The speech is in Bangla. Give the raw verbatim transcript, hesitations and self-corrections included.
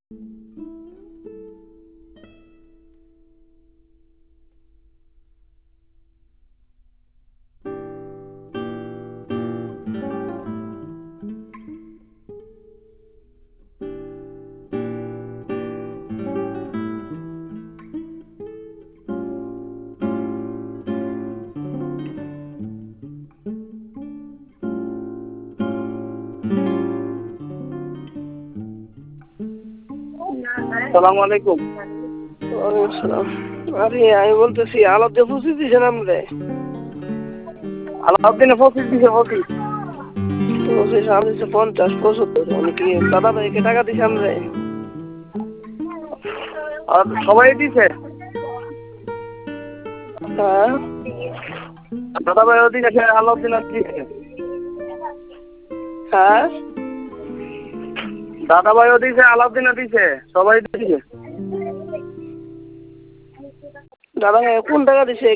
সালাম আলাইকুম। ওয়ালাইকুম আসসালাম। আরে আমি বলতেছি আলাদা পঁচিশ দিয়েছিলাম রে। আলাউদ্দিনে পঁচিশ দিছে পঁচিশ পঁচিশ আমি দিচ্ছি পঞ্চাশ পঁচাত্তর। আমি কি দাদা ভাইকে টাকা দিছিলাম রে? আর সবাই দিছে। হ্যাঁ দাদা ভাইও দিছে, আলাউদ্দিন দিছে। হ্যাঁ দাদা ভাইও দিছে, আলাউদ্দিনও দিছে, সবাই দিছে। দাদা ভাই কোন টাকা দিছে?